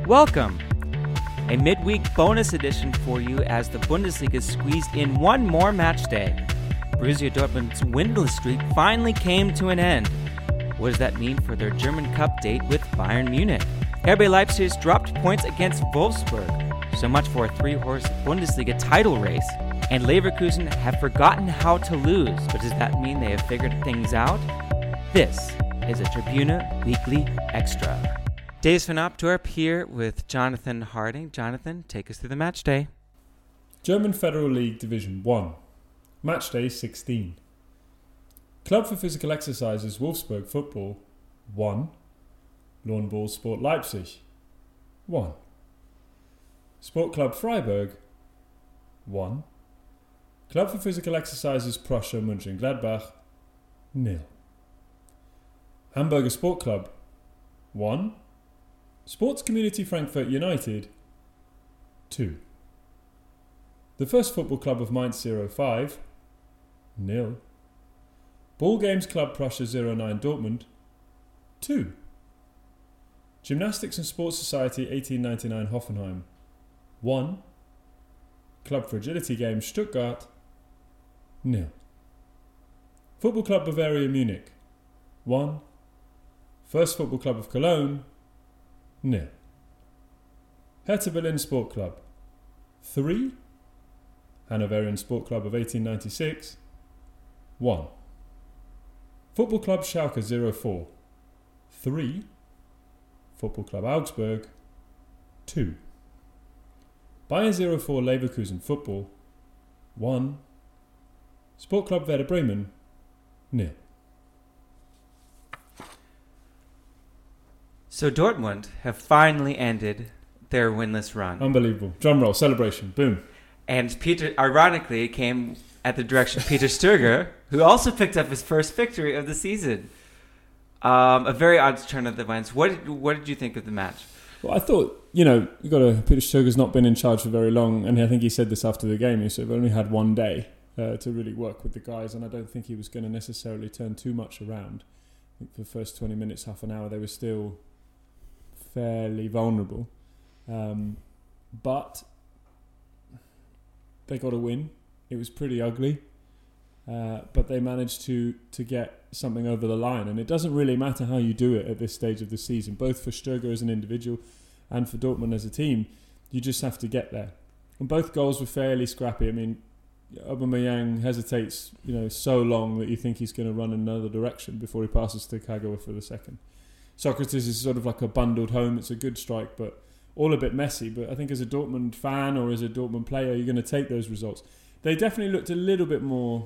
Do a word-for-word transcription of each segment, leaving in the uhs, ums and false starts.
Welcome! A midweek bonus edition for you as the Bundesliga squeezed in one more match day. Borussia Dortmund's winless streak finally came to an end. What does that mean for their German Cup date with Bayern Munich? R B Leipzig dropped points against Wolfsburg. So much for a three-horse Bundesliga title race. And Leverkusen have forgotten how to lose, but does that mean they have figured things out? This is a Tribuna Weekly Extra. Days van Optorp here with Jonathan Harding. Jonathan, take us through the match day. German Federal League Division one. Match day sixteen. Club for Physical Exercises Wolfsburg Football one. Lawn Ball Sport Leipzig one. Sport Club Freiburg one. Club for Physical Exercises Prussia Mönchengladbach nil. Hamburger Sport Club one. Sports Community Frankfurt United two. The First Football Club of Mainz zero five nil. Ball Games Club Prussia zero nine Dortmund two. Gymnastics and Sports Society eighteen ninety-nine Hoffenheim one. Club for Agility Games Stuttgart nil. Football Club Bavaria Munich one. First Football Club of Cologne nil. Hertha Berlin Sport Club three. Hanoverian Sport Club of eighteen ninety-six one. Football Club Schalke zero four three. Football Club Augsburg two. Bayern zero four Leverkusen Football one. Sport Club Werder Bremen nil. So Dortmund have finally ended their winless run. Unbelievable. Drum roll, celebration, boom. And Peter, ironically, it came at the direction of Peter Stöger, who also picked up his first victory of the season. Um, a very odd turn of the events. What did, what did you think of the match? Well, I thought, you know, you got to. Peter Stöger's not been in charge for very long, and I think he said this after the game. He said we've only had one day uh, to really work with the guys, and I don't think he was going to necessarily turn too much around. I think for the first twenty minutes, half an hour, they were still fairly vulnerable, um, but they got a win. It was pretty ugly, uh, but they managed to to get something over the line, and it doesn't really matter how you do it at this stage of the season, both for Stöger as an individual and for Dortmund as a team. You just have to get there, and both goals were fairly scrappy. I mean, Aubameyang hesitates, you know, so long that you think he's going to run in another direction before he passes to Kagawa for the second. Socrates is sort of like a bundled home. It's a good strike, but all a bit messy. But I think as a Dortmund fan or as a Dortmund player, you're going to take those results. They definitely looked a little bit more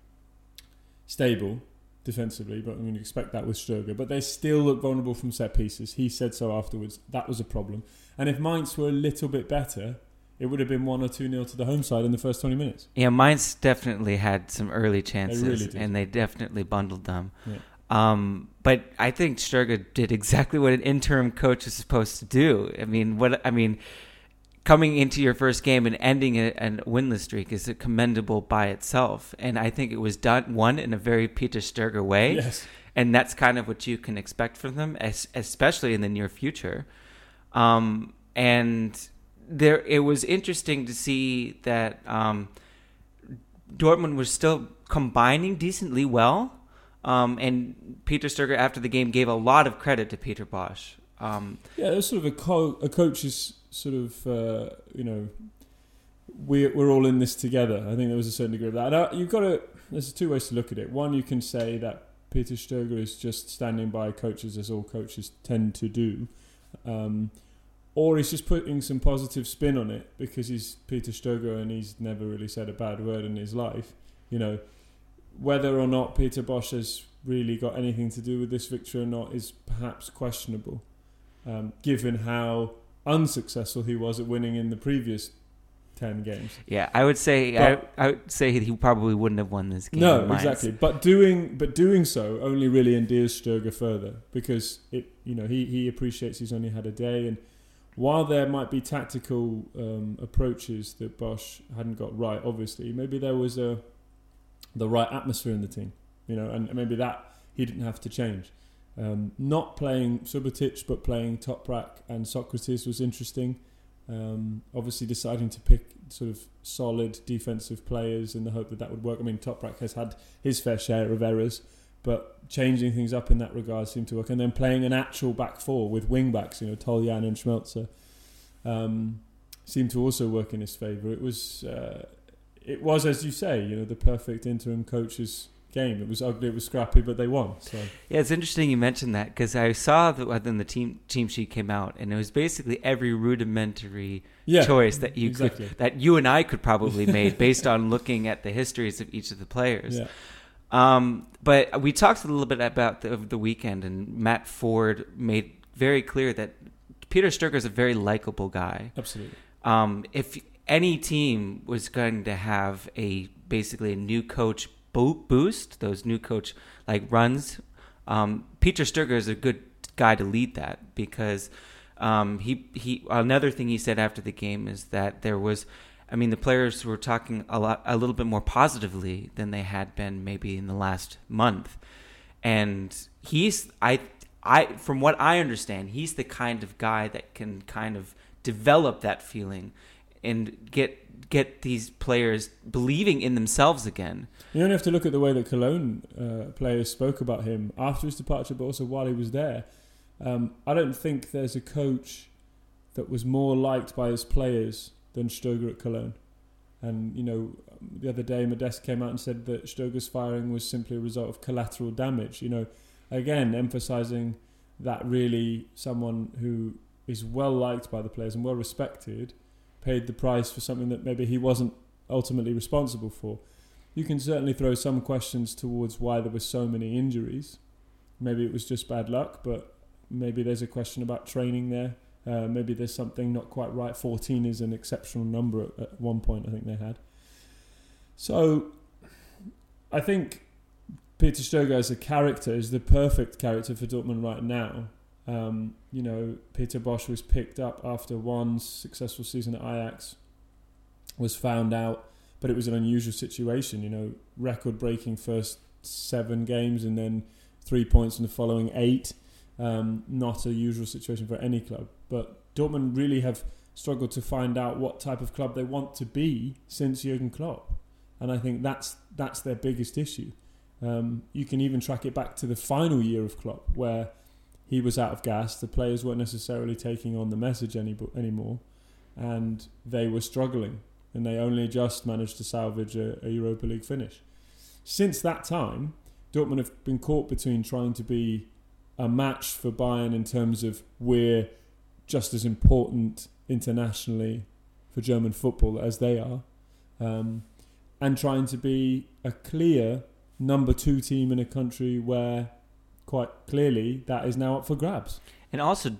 stable defensively, but I mean, you expect that with Stöger. But they still look vulnerable from set pieces. He said so afterwards. That was a problem. And if Mainz were a little bit better, it would have been one or two nil to the home side in the first twenty minutes. Yeah, Mainz definitely had some early chances, they really did. And they definitely bundled them. Yeah. Um, but I think Stöger did exactly what an interim coach is supposed to do. I mean, what I mean, coming into your first game and ending a, a winless streak is commendable by itself. And I think it was done one in a very Peter Stöger way. Yes. And that's kind of what you can expect from them, as, especially in the near future. Um, and there, it was interesting to see that um, Dortmund was still combining decently well. Um, and Peter Stöger, after the game, gave a lot of credit to Peter Bosz. Um, yeah, it was sort of a, co- a coach's sort of, uh, you know, we're, we're all in this together. I think there was a certain degree of that. And, uh, you've got to, there's two ways to look at it. One, you can say that Peter Stöger is just standing by coaches, as all coaches tend to do. Um, or he's just putting some positive spin on it because he's Peter Stöger and he's never really said a bad word in his life. You know, whether or not Peter Bosz has really got anything to do with this victory or not is perhaps questionable, um, given how unsuccessful he was at winning in the previous ten games. Yeah, I would say but, I, I would say he probably wouldn't have won this game. No, exactly. But doing but doing so only really endears Stöger further because it you know he, he appreciates he's only had a day, and while there might be tactical um, approaches that Bosz hadn't got right, obviously maybe there was a the right atmosphere in the team, you know, and maybe that he didn't have to change. Um, not playing Subotic, but playing Toprak and Socrates was interesting. Um, obviously deciding to pick sort of solid defensive players in the hope that that would work. I mean, Toprak has had his fair share of errors, but changing things up in that regard seemed to work. And then playing an actual back four with wing backs, you know, Toljan and Schmelzer, um, seemed to also work in his favour. It was, uh, it was, as you say, you know, the perfect interim coach's game. It was ugly, it was scrappy, but they won. So yeah, it's interesting you mentioned that, because I saw that when the team team sheet came out, and it was basically every rudimentary yeah, choice that you exactly. could that you and I could probably made based on looking at the histories of each of the players. Yeah. Um, but we talked a little bit about the, the weekend, and Matt Ford made very clear that Peter Stöger is a very likable guy. Absolutely. Um, if any team was going to have a basically a new coach boost, those new coach like runs, um, Peter Stöger is a good guy to lead that, because um, he he another thing he said after the game is that there was, I mean, the players were talking a lot a little bit more positively than they had been maybe in the last month, and he's I I from what I understand, he's the kind of guy that can kind of develop that feeling and get get these players believing in themselves again. You only have to look at the way that Cologne uh, players spoke about him after his departure, but also while he was there. Um, I don't think there's a coach that was more liked by his players than Stöger at Cologne. And, you know, the other day Modeste came out and said that Stöger's firing was simply a result of collateral damage. You know, again, emphasising that really someone who is well liked by the players and well respected paid the price for something that maybe he wasn't ultimately responsible for. You can certainly throw some questions towards why there were so many injuries. Maybe it was just bad luck, but maybe there's a question about training there. Uh, maybe there's something not quite right. fourteen is an exceptional number at, at one point, I think they had. So I think Peter Stöger as a character is the perfect character for Dortmund right now. Um, you know, Peter Bosz was picked up after one successful season at Ajax, was found out, but it was an unusual situation, you know, record-breaking first seven games and then three points in the following eight. Um, not a usual situation for any club. But Dortmund really have struggled to find out what type of club they want to be since Jurgen Klopp. And I think that's that's their biggest issue. Um, you can even track it back to the final year of Klopp, where he was out of gas. The players weren't necessarily taking on the message any, anymore, and they were struggling, and they only just managed to salvage a, a Europa League finish. Since that time, Dortmund have been caught between trying to be a match for Bayern in terms of we're just as important internationally for German football as they are, um, and trying to be a clear number two team in a country where quite clearly that is now up for grabs. And also,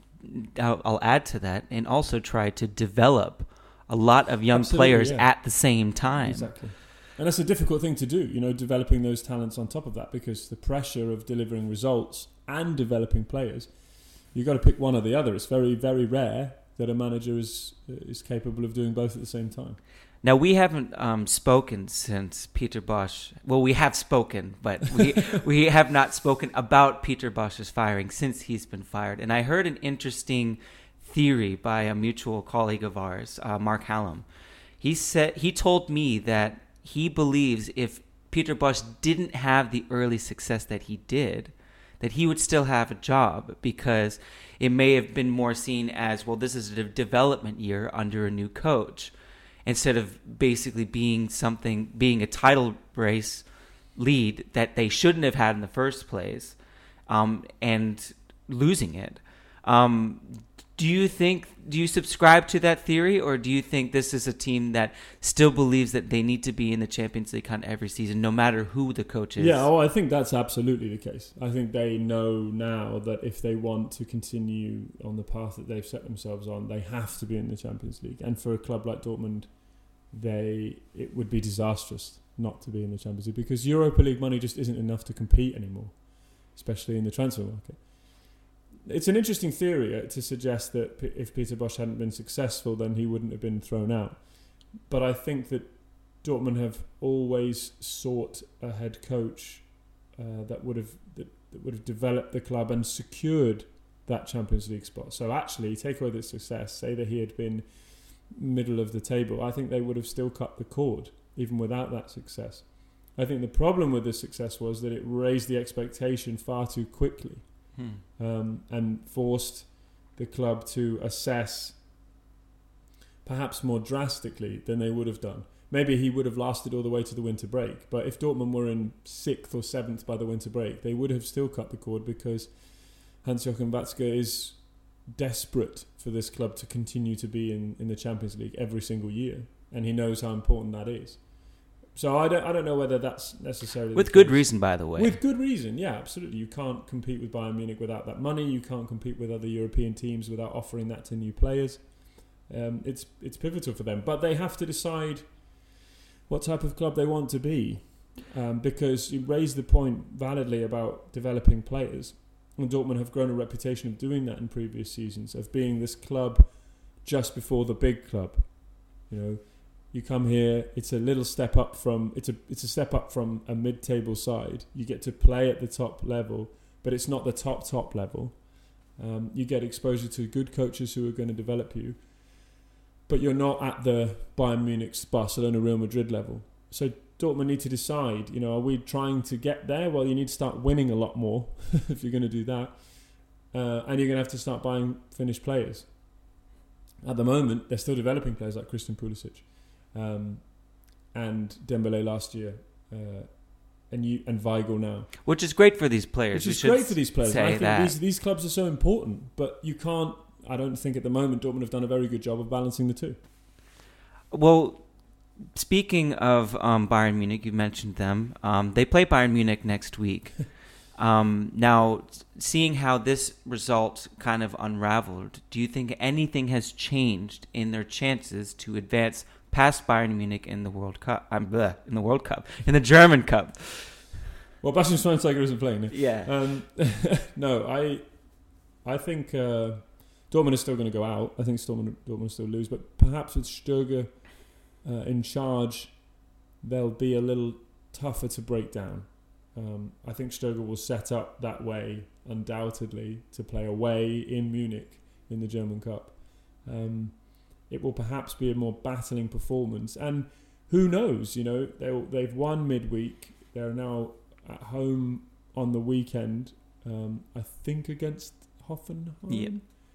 I'll, I'll add to that, and also try to develop a lot of young Absolutely, players yeah. at the same time. Exactly. And that's a difficult thing to do, you know, developing those talents on top of that, because the pressure of delivering results and developing players, you've got to pick one or the other. It's very, very rare that a manager is is capable of doing both at the same time. Now, we haven't um, spoken since Peter Bosz. Well, we have spoken, but we we have not spoken about Peter Bosz's firing since he's been fired. And I heard an interesting theory by a mutual colleague of ours, uh, Mark Hallam. He said he told me that he believes if Peter Bosz didn't have the early success that he did, that he would still have a job, because it may have been more seen as, well, this is a development year under a new coach, instead of basically being something, being a title race lead that they shouldn't have had in the first place, um, and losing it. Um, do you think, do you subscribe to that theory, or do you think this is a team that still believes that they need to be in the Champions League hunt every season, no matter who the coach is? Yeah, oh, I think that's absolutely the case. I think they know now that if they want to continue on the path that they've set themselves on, they have to be in the Champions League. And for a club like Dortmund, they it would be disastrous not to be in the Champions League, because Europa League money just isn't enough to compete anymore, especially in the transfer market. It's an interesting theory to suggest that P- if Peter Bosz hadn't been successful, then he wouldn't have been thrown out. But I think that Dortmund have always sought a head coach uh, that would have that that would have developed the club and secured that Champions League spot. So actually, take away the success, say that he had been middle of the table, I think they would have still cut the cord, even without that success. I think the problem with the success was that it raised the expectation far too quickly, hmm. um, and forced the club to assess perhaps more drastically than they would have done. Maybe he would have lasted all the way to the winter break, but if Dortmund were in sixth or seventh by the winter break, they would have still cut the cord, because Hans-Joachim Watzke is desperate for this club to continue to be in, in the Champions League every single year, and he knows how important that is. So I don't I don't know whether that's necessarily with good reason, by the way. With good reason, yeah, absolutely. You can't compete with Bayern Munich without that money. You can't compete with other European teams without offering that to new players. Um, it's it's pivotal for them, but they have to decide what type of club they want to be, um, because you raised the point validly about developing players, and Dortmund have grown a reputation of doing that in previous seasons, of being this club just before the big club. You know, you come here, it's a little step up from it's a it's a step up from a mid-table side. You get to play at the top level, but it's not the top top level. Um, you get exposure to good coaches who are going to develop you, but you're not at the Bayern Munich, Barcelona, Real Madrid level. So Dortmund need to decide, you know, are we trying to get there? Well, you need to start winning a lot more if you're going to do that. Uh, and you're going to have to start buying finished players. At the moment, they're still developing players like Christian Pulisic um, and Dembele last year, uh, and you and Weigl now. Which is great for these players. Which is great for these players. Say I think that. These, these clubs are so important, but you can't... I don't think at the moment Dortmund have done a very good job of balancing the two. Well, speaking of um, Bayern Munich, you mentioned them. Um, they play Bayern Munich next week. um, now, seeing how this result kind of unraveled, do you think anything has changed in their chances to advance past Bayern Munich in the World Cup? Um, bleh, in the World Cup, in the German Cup. Well, Bastian Schweinsteiger isn't playing. No? Yeah. Um, no, I, I think uh, Dortmund is still going to go out. I think Dortmund, Dortmund will still lose, but perhaps with Stöger uh, in charge, they'll be a little tougher to break down. Um, I think Stöger will set up that way, undoubtedly, to play away in Munich in the German Cup. Um, it will perhaps be a more battling performance, and who knows? You know, they they've won midweek. They're now at home on the weekend. Um, I think against Hoffenheim. Yep.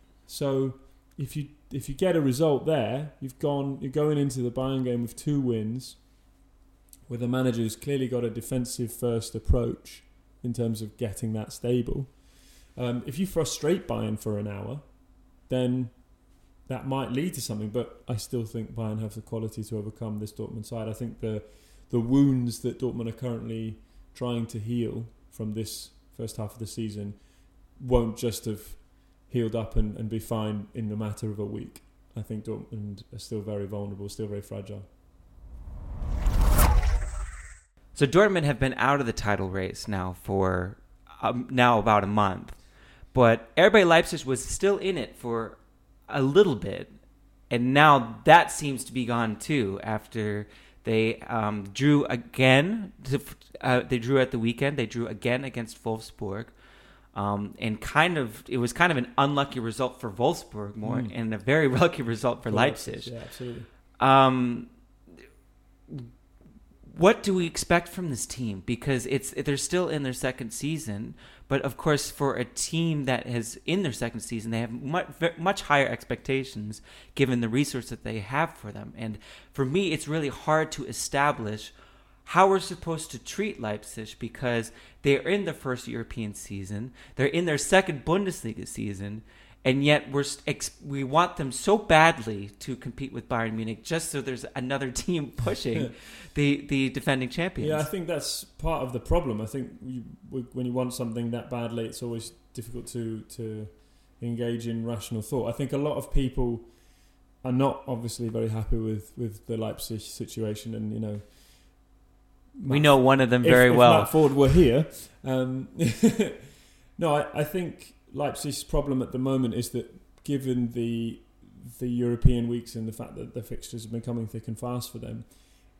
So if you if you get a result there, you've gone. You're going into the Bayern game with two wins, with a manager who's clearly got a defensive first approach in terms of getting that stable. Um, if you frustrate Bayern for an hour, then that might lead to something, but I still think Bayern have the quality to overcome this Dortmund side. I think the the wounds that Dortmund are currently trying to heal from this first half of the season won't just have healed up and, and be fine in a matter of a week. I think Dortmund are still very vulnerable, still very fragile. So Dortmund have been out of the title race now for um, now about a month, but R B Leipzig was still in it for a little bit, and now that seems to be gone too after they um, drew again. To, uh, they drew at the weekend. They drew again against Wolfsburg, um, and kind of it was kind of an unlucky result for Wolfsburg more, mm. and a very lucky result for, for Leipzig. Leipzig. Yeah, absolutely. Um, what do we expect from this team? Because it's they're still in their second season, but of course, for a team that is in their second season, they have much, much higher expectations given the resource that they have for them. And for me, it's really hard to establish how we're supposed to treat Leipzig because they're in their first European season, they're in their second Bundesliga season, and yet we're we want them so badly to compete with Bayern Munich just so there's another team pushing the, the defending champions. Yeah, I think that's part of the problem. I think you, when you want something that badly, it's always difficult to to engage in rational thought. I think a lot of people are not obviously very happy with, with the Leipzig situation, and you know, Matt, we know one of them very if, if well. Matt Ford were here, um, no, I, I think Leipzig's problem at the moment is that given the the European weeks and the fact that the fixtures have been coming thick and fast for them,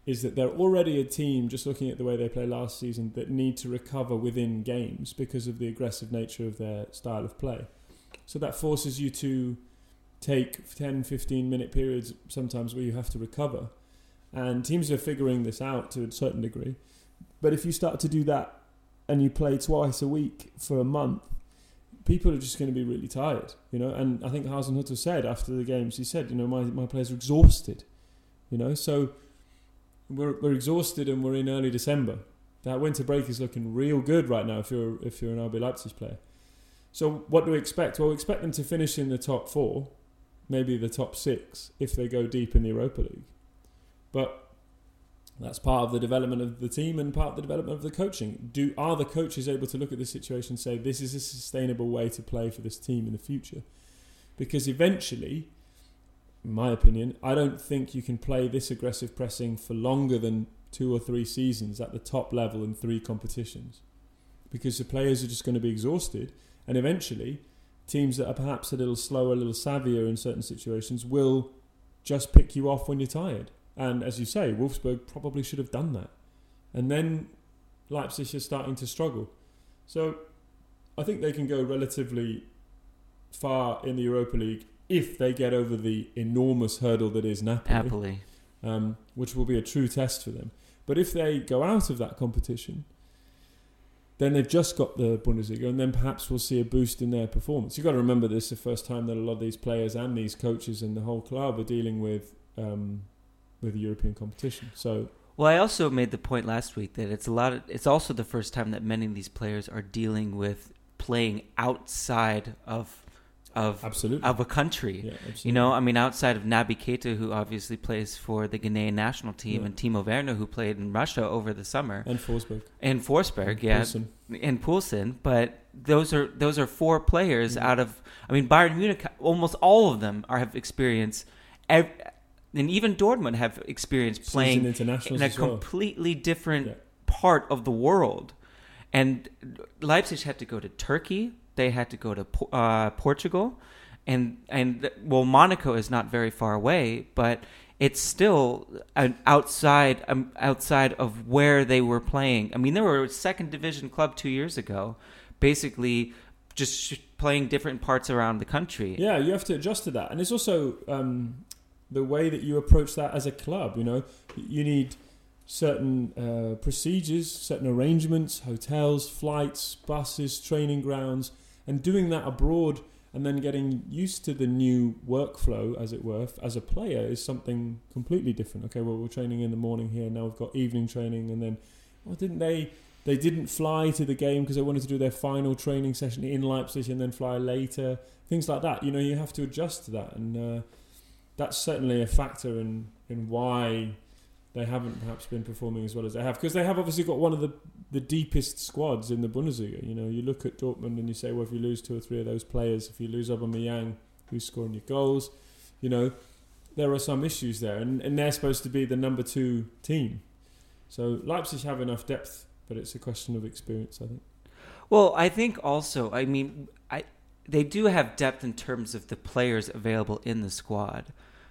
is that they're already a team, just looking at the way they played last season, that need to recover within games because of the aggressive nature of their style of play. So that forces you to take ten, fifteen minute periods sometimes where you have to recover. And teams are figuring this out to a certain degree. But if you start to do that and you play twice a week for a month, people are just going to be really tired, you know. And I think Hasenhüttl said after the games, he said, you know, my, my players are exhausted, you know. So we're we're exhausted and we're in early December. That winter break is looking real good right now if you're if you're an R B Leipzig player. So what do we expect? Well, we expect them to finish in the top four, maybe the top six if they go deep in the Europa League. But that's part of the development of the team and part of the development of the coaching. Do are the coaches able to look at this situation and say, this is a sustainable way to play for this team in the future? Because eventually, in my opinion, I don't think you can play this aggressive pressing for longer than two or three seasons at the top level in three competitions. Because the players are just going to be exhausted, and eventually teams that are perhaps a little slower, a little savvier in certain situations will just pick you off when you're tired. And as you say, Wolfsburg probably should have done that. And then Leipzig is starting to struggle. So I think they can go relatively far in the Europa League if they get over the enormous hurdle that is Napoli, Napoli. Um, which will be a true test for them. But if they go out of that competition, then they've just got the Bundesliga, and then perhaps we'll see a boost in their performance. You've got to remember this is the first time that a lot of these players and these coaches and the whole club are dealing with um, with the European competition. So, well, I also made the point last week that it's a lot. Of, it's also the first time that many of these players are dealing with playing outside of of absolutely. of a country. Yeah, absolutely. You know, I mean, outside of Naby Keita, who obviously plays for the Ghanaian national team, yeah. and Timo Werner, who played in Russia over the summer, and Forsberg, and Forsberg, and yeah, Poulsen. and Poulsen. But those are those are four players mm-hmm. out of. I mean, Bayern Munich, almost all of them are have experience. Every, and even Dortmund have experience playing in a completely well. different yeah. part of the world. And Leipzig had to go to Turkey. They had to go to uh, Portugal. And, and well, Monaco is not very far away, but it's still an outside um, outside of where they were playing. I mean, they were a second division club two years ago, basically just playing different parts around the country. Yeah, you have to adjust to that. And it's also... Um, the way that you approach that as a club, you know, you need certain uh, procedures, certain arrangements, hotels, flights, buses, training grounds, and doing that abroad and then getting used to the new workflow, as it were, as a player is something completely different. Okay, well, we're training in the morning here, now we've got evening training, and then, well, didn't they, they didn't fly to the game because they wanted to do their final training session in Leipzig and then fly later, things like that. You know, you have to adjust to that, and uh, that's certainly a factor in, in why they haven't perhaps been performing as well as they have. Because they have obviously got one of the, the deepest squads in the Bundesliga. You know, you look at Dortmund and you say, well, if you lose two or three of those players, if you lose Aubameyang, who's scoring your goals, you know, there are some issues there. And, and they're supposed to be the number two team. So Leipzig have enough depth, but it's a question of experience, I think. Well, I think also, I mean, I they do have depth in terms of the players available in the squad.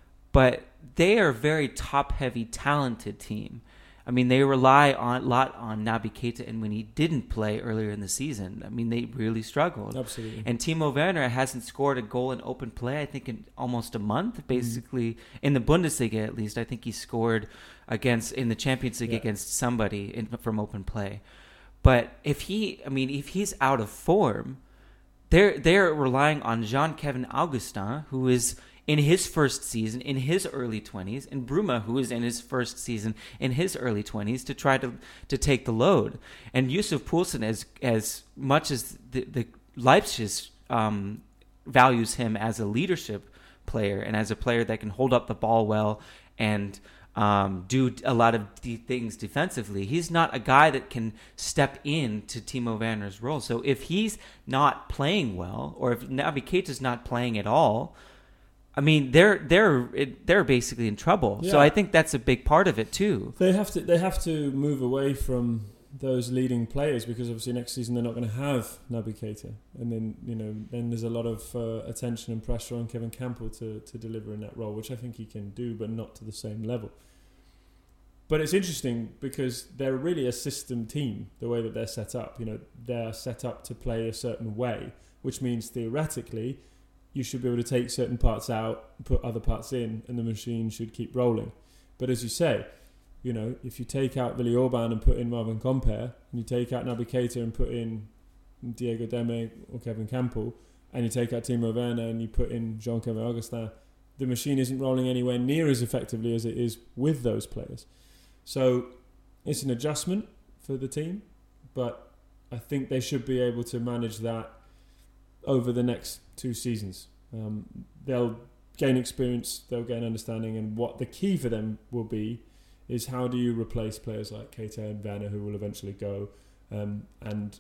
But they are a very top-heavy, talented team. I mean, they rely on a lot on Naby Keita, and when he didn't play earlier in the season, I mean, they really struggled. Absolutely. And Timo Werner hasn't scored a goal in open play, I think, in almost a month, basically. Mm. In the Bundesliga, at least. I think he scored against in the Champions League yeah. against somebody in, from open play. But if he, I mean, if he's out of form, they're, they're relying on Jean-Kevin Augustin, who is... in his first season, in his early twenties, and Bruma, who is in his first season, in his early twenties, to try to, to take the load. And Yusuf Poulsen, as as much as the, the Leipzig um, values him as a leadership player and as a player that can hold up the ball well and um, do a lot of de- things defensively, he's not a guy that can step into Timo Werner's role. So if he's not playing well, or if Naby Keita's not playing at all, I mean, they're they're they're basically in trouble. Yeah. So I think that's a big part of it too. They have to they have to move away from those leading players, because obviously next season they're not going to have Naby Keita, and then you know then there's a lot of uh, attention and pressure on Kevin Campbell to to deliver in that role, which I think he can do, but not to the same level. but it's interesting because they're really a system team, the way that they're set up. You know, they're set up to play a certain way, which means theoretically you should be able to take certain parts out, put other parts in, and the machine should keep rolling. But as you say, you know, if you take out Willy Orban and put in Marvin Comper, and you take out Naby Keita and put in Diego Demme or Kevin Campbell, and you take out Timo Werner and you put in Jean-Kevin Augustin, the machine isn't rolling anywhere near as effectively as it is with those players. So it's an adjustment for the team, but I think they should be able to manage that over the next two seasons. Um, they'll gain experience, they'll gain understanding, and what the key for them will be is how do you replace players like Keita and Werner who will eventually go, um, and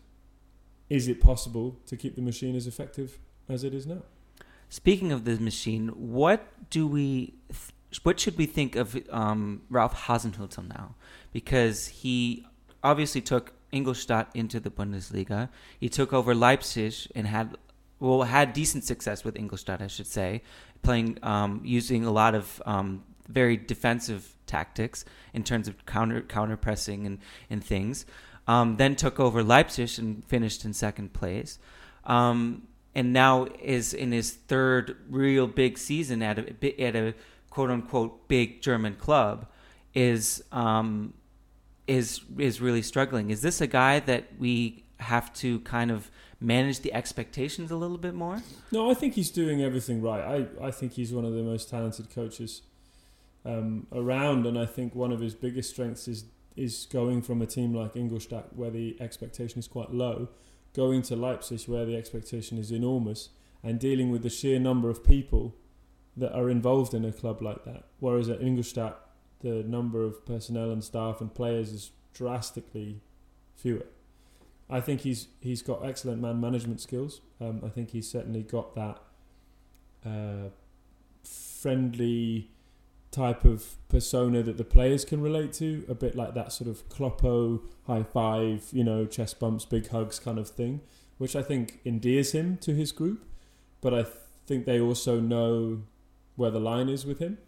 is it possible to keep the machine as effective as it is now? Speaking of the machine, what do we, th- what should we think of um, Ralf Hasenhüttl now? Because he obviously took Ingolstadt into the Bundesliga. He took over Leipzig and had, well, had decent success with Ingolstadt, I should say, playing, um, using a lot of um, very defensive tactics in terms of counter counter pressing and and things. Um, then took over Leipzig and finished in second place. Um, and now is in his third real big season at a at a quote unquote big German club. Is um, is is really struggling. Is this a guy that we have to kind of manage the expectations a little bit more? No, I think he's doing everything right. I, I think he's one of the most talented coaches um, around, and I think one of his biggest strengths is is going from a team like Ingolstadt where the expectation is quite low, going to Leipzig where the expectation is enormous, and dealing with the sheer number of people that are involved in a club like that. Whereas at Ingolstadt, the number of personnel and staff and players is drastically fewer. I think he's he's got excellent man management skills. Um, I think he's certainly got that uh, friendly type of persona that the players can relate to, a bit like that sort of Kloppo, high five, you know, chest bumps, big hugs kind of thing, which I think endears him to his group. But I th- think they also know where the line is with him.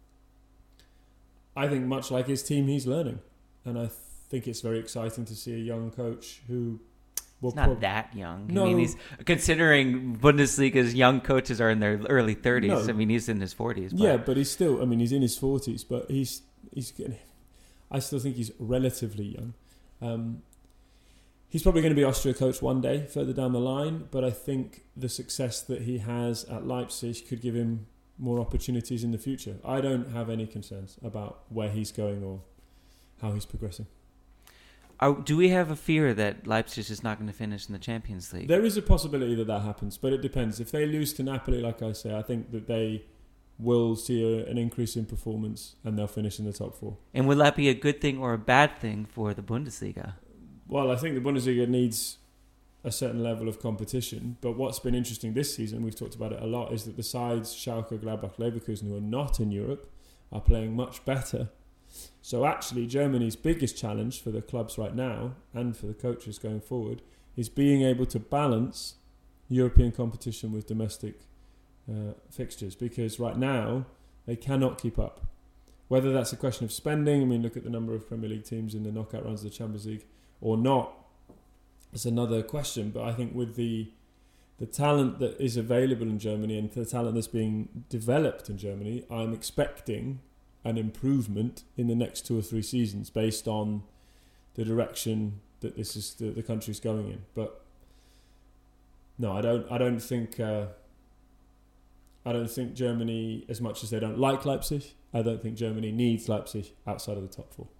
I think much like his team, he's learning. And I think it's very exciting to see a young coach who will... He's not prob- that young. No. I mean, he's considering Bundesliga's young coaches are in their early thirties. No. I mean, he's in his forties. But. Yeah, but he's still... I mean, he's in his forties, but he's... he's getting, I still think he's relatively young. Um, he's probably going to be Austria coach one day, further down the line, but I think the success that he has at Leipzig could give him more opportunities in the future. I don't have any concerns about where he's going or how he's progressing. Are, do we have a fear that Leipzig is not going to finish in the Champions League? There is a possibility that that happens, but it depends. If they lose to Napoli, like I say, I think that they will see a, an increase in performance and they'll finish in the top four. And will that be a good thing or a bad thing for the Bundesliga? Well, I think the Bundesliga needs a certain level of competition, but what's been interesting this season, we've talked about it a lot, is that the sides Schalke, Gladbach, Leverkusen, who are not in Europe, are playing much better. So actually Germany's biggest challenge for the clubs right now and for the coaches going forward is being able to balance European competition with domestic uh, fixtures, because right now they cannot keep up. Whether that's a question of spending, I mean, look at the number of Premier League teams in the knockout rounds of the Champions League, or not, it's another question. But I think with the the talent that is available in Germany and the talent that's being developed in Germany, I'm expecting an improvement in the next two or three seasons based on the direction that this is the, the country's going in. But no, I don't. I don't think. Uh, I don't think Germany, as much as they don't like Leipzig, I don't think Germany needs Leipzig outside of the top four.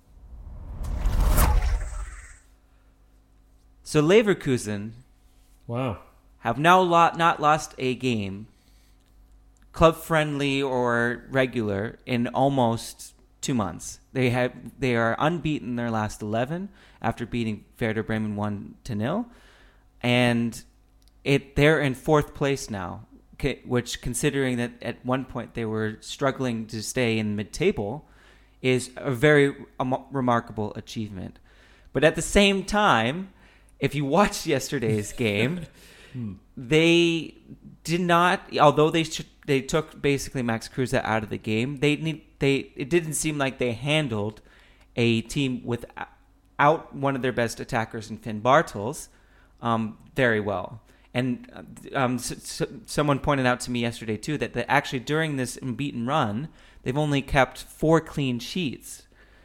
So Leverkusen, wow, have now lo- not lost a game, club friendly or regular, in almost two months. They have they are unbeaten in their last eleven after beating Werder Bremen one to nil, and it they're in fourth place now. Which, considering that at one point they were struggling to stay in mid-table, is a very um, remarkable achievement. But at the same time, if you watched yesterday's game, they did not, although they sh- they took basically Max Kruse out of the game. They need they it didn't seem like they handled a team without one of their best attackers in Finn Bartels um, very well. And um, s- s- someone pointed out to me yesterday too that the, actually during this unbeaten run, they've only kept four clean sheets.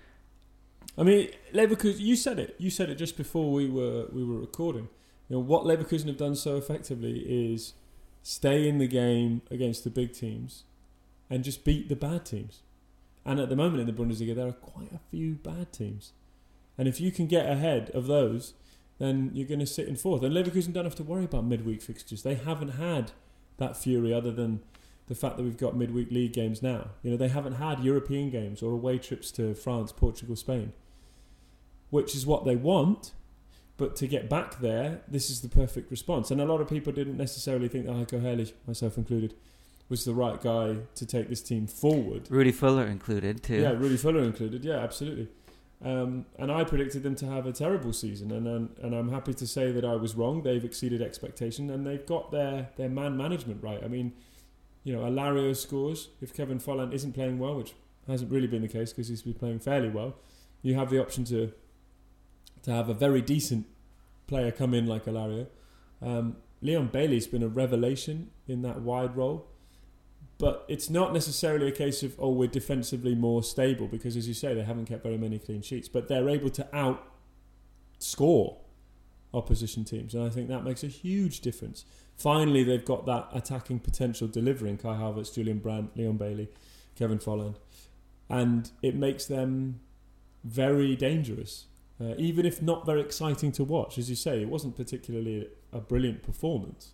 I mean, Leverkusen. You said it. You said it just before we were we were recording. You know what Leverkusen have done so effectively is stay in the game against the big teams and just beat the bad teams. And at the moment in the Bundesliga, there are quite a few bad teams. And if you can get ahead of those, then you're going to sit in fourth. And Leverkusen don't have to worry about midweek fixtures. They haven't had that fury other than the fact that we've got midweek league games now. You know, they haven't had European games or away trips to France, Portugal, Spain, which is what they want. But to get back there, this is the perfect response. And a lot of people didn't necessarily think that Heiko Herrlich, myself included, was the right guy to take this team forward. Rudy Fuller included too. Yeah, Rudy Fuller included. Yeah, absolutely. Um, and I predicted them to have a terrible season, and and, and I'm happy to say that I was wrong. They've exceeded expectation, and they've got their, their man management right. I mean, you know, Alario scores. If Kevin Folland isn't playing well, which hasn't really been the case because he's been playing fairly well, you have the option to to have a very decent player come in like Alario. Um, Leon Bailey's been a revelation in that wide role. But it's not necessarily a case of, oh, we're defensively more stable because, as you say, they haven't kept very many clean sheets. But they're able to outscore opposition teams. And I think that makes a huge difference. Finally, they've got that attacking potential delivering Kai Havertz, Julian Brandt, Leon Bailey, Kevin Folland. And it makes them very dangerous. Uh, even if not very exciting to watch. As you say, it wasn't particularly a brilliant performance.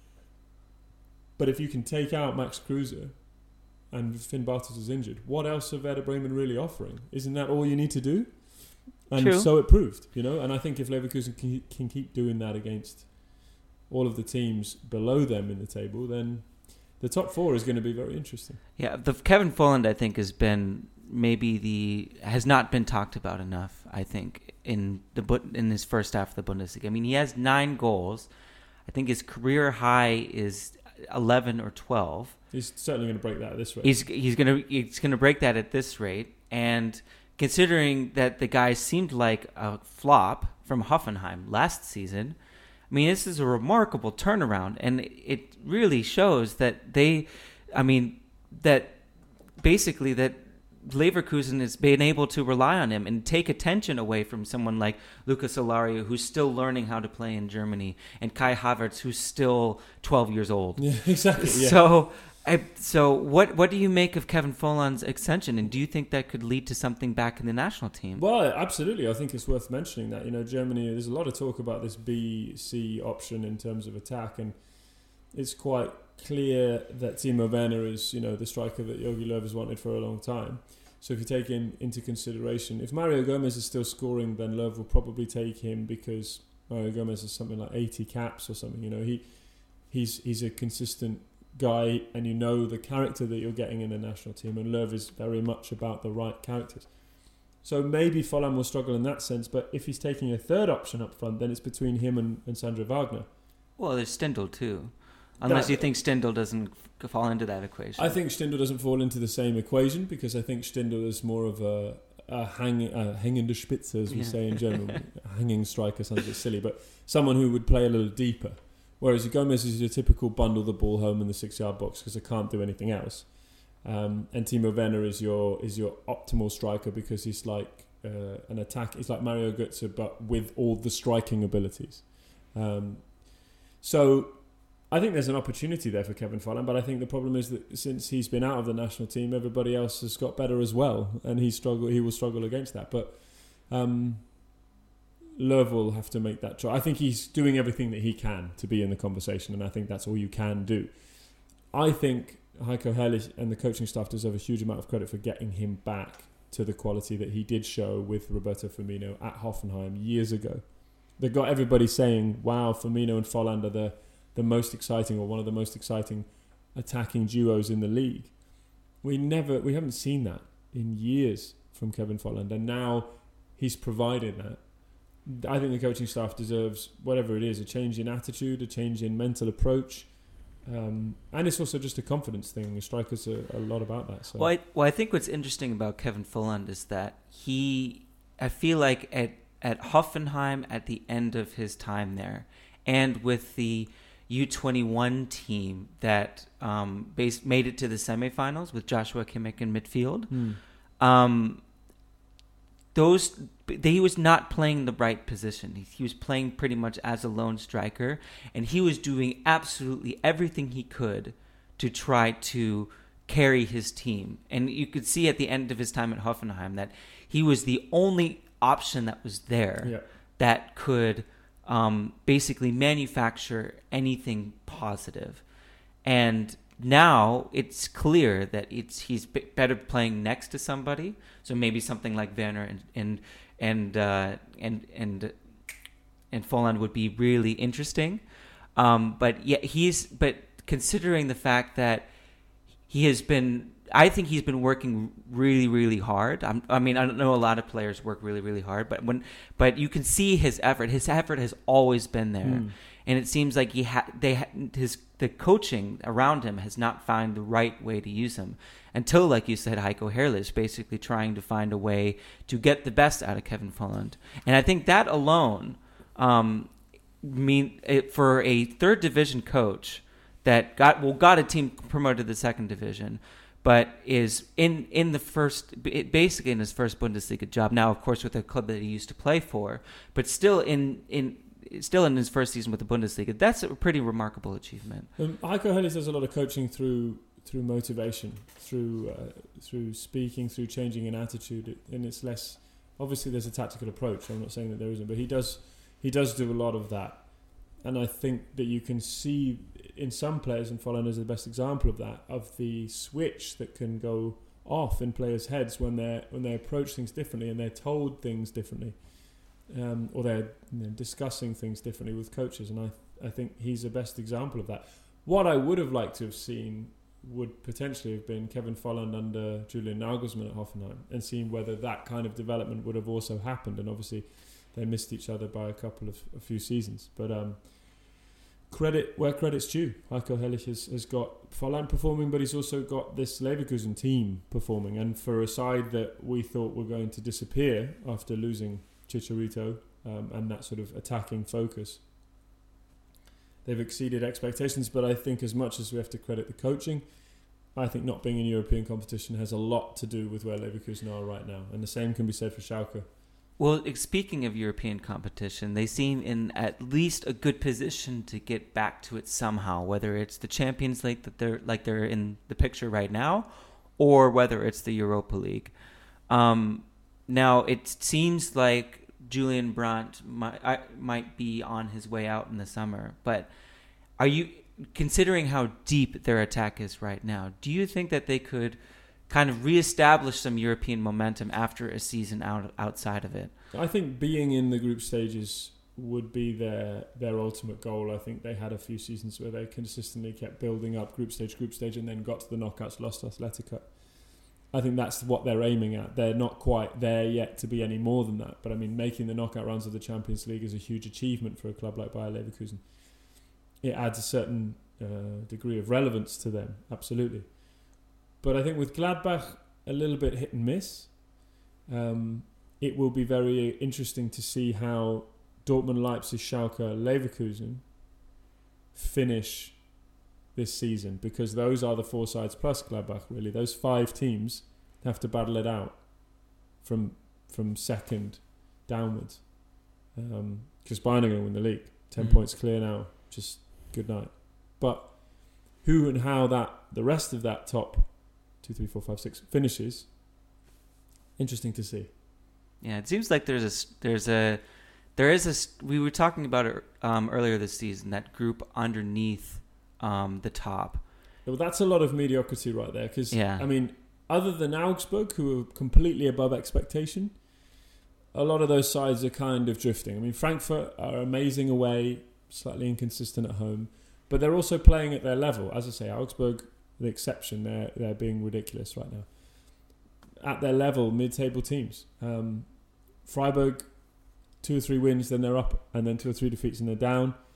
But if you can take out Max Kruse and Finn Bartels is injured, what else are Werder Bremen really offering? Isn't that all you need to do? And True. So it proved, you know. And I think if Leverkusen can, can keep doing that against all of the teams below them in the table, then the top four is going to be very interesting. Yeah, the Kevin Folland, I think, has been maybe the has not been talked about enough. I think in the in his first half of the Bundesliga. I mean, he has nine goals. I think his career high is eleven or twelve. He's certainly going to break that at this rate. He's he's going to he's going to break that at this rate. And considering that the guy seemed like a flop from Hoffenheim last season, I mean, this is a remarkable turnaround, and it really shows that they, I mean, that basically that Leverkusen has been able to rely on him and take attention away from someone like Lucas Alario, who's still learning how to play in Germany, and Kai Havertz, who's still twelve years old. Yeah, exactly. Yeah. So, I, so what what do you make of Kevin Folland's extension, and do you think that could lead to something back in the national team? Well, absolutely. I think it's worth mentioning that, you know, Germany, there's a lot of talk about this B C option in terms of attack, and it's quite clear that Timo Werner is, you know, the striker that Jogi Löw has wanted for a long time. So if you take in, into consideration, if Mario Gomez is still scoring, then Löw will probably take him because Mario Gomez has something like eighty caps or something. You know, he he's he's a consistent guy, and you know the character that you're getting in the national team, and Löw is very much about the right characters. So maybe Folland will struggle in that sense, but if he's taking a third option up front, then it's between him and, and Sandro Wagner. Well, there's Stindl too. Unless That, you think Stindl doesn't f- fall into that equation. I think Stindl doesn't fall into the same equation because I think Stindl is more of a, a hang, a hängende Spitze, as we Yeah. say in German. A hanging striker sounds a bit silly, but someone who would play a little deeper. Whereas Gomez is your typical bundle the ball home in the six-yard box because I can't do anything else. Um, and Timo Werner is your is your optimal striker because he's like uh, an attack. He's like Mario Götze, but with all the striking abilities. Um, so I think there's an opportunity there for Kevin Folland, but I think the problem is that since he's been out of the national team, everybody else has got better as well, and he struggle. He will struggle against that. But um, Löw will have to make that choice. I think he's doing everything that he can to be in the conversation, and I think that's all you can do. I think Heiko Herrlich and the coaching staff deserve a huge amount of credit for getting him back to the quality that he did show with Roberto Firmino at Hoffenheim years ago. They got everybody saying, wow, Firmino and Folland are the the most exciting or one of the most exciting attacking duos in the league. We never, we haven't seen that in years from Kevin Folland, and now he's provided that. I think the coaching staff deserves, whatever it is, a change in attitude, a change in mental approach, Um, and it's also just a confidence thing. Strikers are a lot about that. So. Well, I, well, I think what's interesting about Kevin Volland is that he, I feel like at, at Hoffenheim at the end of his time there, and with the U twenty-one team that um, based, made it to the semifinals with Joshua Kimmich in midfield, Mm. um, those he was not playing the right position. He, he was playing pretty much as a lone striker, and he was doing absolutely everything he could to try to carry his team. And you could see at the end of his time at Hoffenheim that he was the only option that was there Yeah. that could um, basically manufacture anything positive. And now it's clear that it's he's b- better playing next to somebody. So maybe something like Werner and and and uh, and and and Volland would be really interesting. Um, but yeah, he's but considering the fact that he has been, I think he's been working really, really hard. I'm, I mean, I don't know a lot of players work really, really hard, but when but you can see his effort. His effort has always been there. Mm. And it seems like he ha- they ha- his the coaching around him has not found the right way to use him until, like you said, Heiko Herrlich basically trying to find a way to get the best out of Kevin Volland. And I think that alone, um, mean it, for a third division coach that got well got a team promoted to the second division, but is in in the first basically in his first Bundesliga job now, of course, with a club that he used to play for, but still in in. Still in his first season with the Bundesliga, that's a pretty remarkable achievement. Um, Heiko Herrlich does a lot of coaching through through motivation, through uh, through speaking, through changing an attitude, and it's less. Obviously, there's a tactical approach. I'm not saying that there isn't, but he does he does do a lot of that, and I think that you can see in some players, and Volland is the best example of that, of the switch that can go off in players' heads when they when they approach things differently and they're told things differently. Um, or they're you know, discussing things differently with coaches, and I I think he's the best example of that. What I would have liked to have seen would potentially have been Kevin Volland under Julian Nagelsmann at Hoffenheim, and seeing whether that kind of development would have also happened. And obviously, they missed each other by a couple of a few seasons. But um, credit where credit's due. Heiko Herrlich has, has got Volland performing, but he's also got this Leverkusen team performing. And for a side that we thought were going to disappear after losing Chicharito um, and that sort of attacking focus, they've exceeded expectations. But I think as much as we have to credit the coaching, I think not being in European competition has a lot to do with where Leverkusen are right now, and the same can be said for Schalke. Well, speaking of European competition, they seem in at least a good position to get back to it somehow, whether it's the Champions League that they're like they're in the picture right now, or whether it's the Europa League. Um, Now, it seems like Julian Brandt might, I, might be on his way out in the summer, but are you, considering how deep their attack is right now, do you think that they could kind of reestablish some European momentum after a season out outside of it? I think being in the group stages would be their their ultimate goal. I think they had a few seasons where they consistently kept building up group stage, group stage, and then got to the knockouts, lost to Atletico. I think that's what they're aiming at. They're not quite there yet to be any more than that. But I mean, making the knockout rounds of the Champions League is a huge achievement for a club like Bayer Leverkusen. It adds a certain uh, degree of relevance to them, absolutely. But I think with Gladbach, a little bit hit and miss. Um, it will be very interesting to see how Dortmund, Leipzig, Schalke, Leverkusen finish this season, because those are the four sides plus Gladbach, really. Those five teams have to battle it out from from second downwards. Because um, Bayern are going to win the league. Ten Mm-hmm. points clear now. Just good night. But who and how that the rest of that top two, three, four, five, six finishes, interesting to see. Yeah, it seems like there's a there's a there is a we were talking about it um, earlier this season, that group underneath um, the top. Well, that's a lot of mediocrity right there. Because Yeah. I mean, other than Augsburg, who are completely above expectation, a lot of those sides are kind of drifting. I mean, Frankfurt are amazing away, slightly inconsistent at home, but they're also playing at their level. As I say, Augsburg, the exception, they're they're being ridiculous right now. At their level, mid-table teams. Um, Freiburg, two or three wins, then they're up, and then two or three defeats and they're down.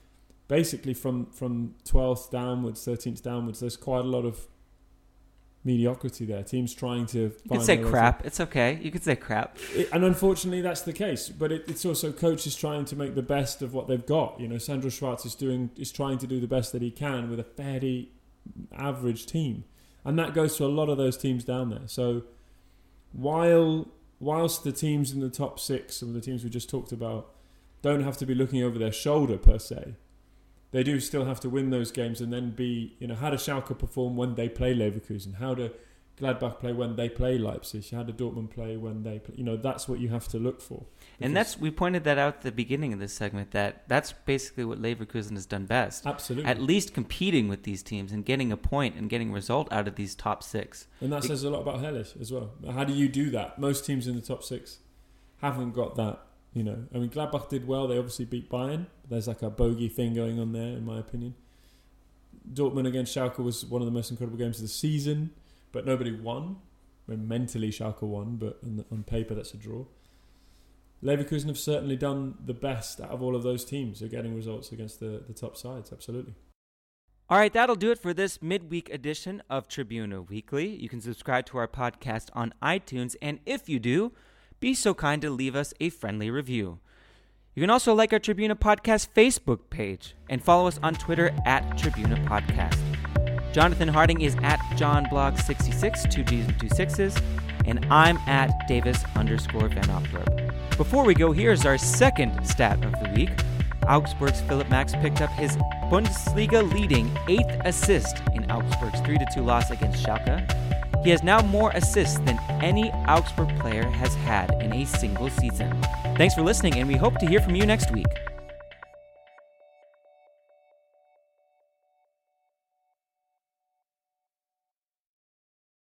basically from, from twelfth downwards, thirteenth downwards, there's quite a lot of mediocrity there. Teams trying to You find could say their way crap. It's okay. You could say crap. It, and unfortunately, that's the case. But it, it's also coaches trying to make the best of what they've got. You know, Sandro Schwarz is doing is trying to do the best that he can with a fairly average team, and that goes to a lot of those teams down there. So while whilst the teams in the top six, some of the teams we just talked about, don't have to be looking over their shoulder per se, they do still have to win those games and then be, you know, how do Schalke perform when they play Leverkusen? How do Gladbach play when they play Leipzig? How do Dortmund play when they play? You know, that's what you have to look for. And that's, we pointed that out at the beginning of this segment, that that's basically what Leverkusen has done best. Absolutely. At least competing with these teams and getting a point and getting a result out of these top six. And that says a lot about Hellas as well. How do you do that? Most teams in the top six haven't got that. You know, I mean, Gladbach did well. They obviously beat Bayern. There's like a bogey thing going on there, in my opinion. Dortmund against Schalke was one of the most incredible games of the season, but nobody won. I mean, mentally, Schalke won, but on, on paper, that's a draw. Leverkusen have certainly done the best out of all of those teams. They're getting results against the, the top sides, absolutely. All right, that'll do it for this midweek edition of Tribuna Weekly. You can subscribe to our podcast on iTunes, and if you do, be so kind to leave us a friendly review. You can also like our Tribuna Podcast Facebook page and follow us on Twitter at Tribuna Podcast. Jonathan Harding is at johnblog sixty-six, two G's and two sixes, and I'm at Davis underscore Van Opdorp. Before we go, here's our second stat of the week. Augsburg's Philipp Max picked up his Bundesliga leading eighth assist in Augsburg's three to two loss against Schalke. He has now more assists than any Augsburg player has had in a single season. Thanks for listening, and we hope to hear from you next week.